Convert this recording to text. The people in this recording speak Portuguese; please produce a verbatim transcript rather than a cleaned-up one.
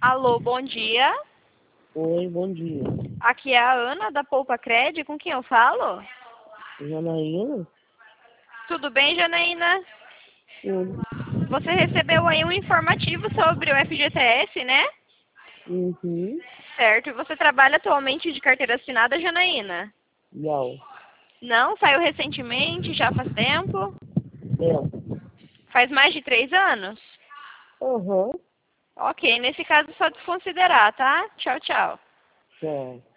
Alô, bom dia. Oi, bom dia. Aqui é a Ana da Poupa Cred, com quem eu falo? Janaína? Tudo bem, Janaína? Tudo. Você recebeu aí um informativo sobre o F G T S, né? Uhum. Certo. E você trabalha atualmente de carteira assinada, Janaína? Não. Não? Saiu recentemente? Já faz tempo? Não. Faz mais de três anos? Aham. Ok, nesse caso só desconsiderar, tá? Tchau, tchau. Tchau.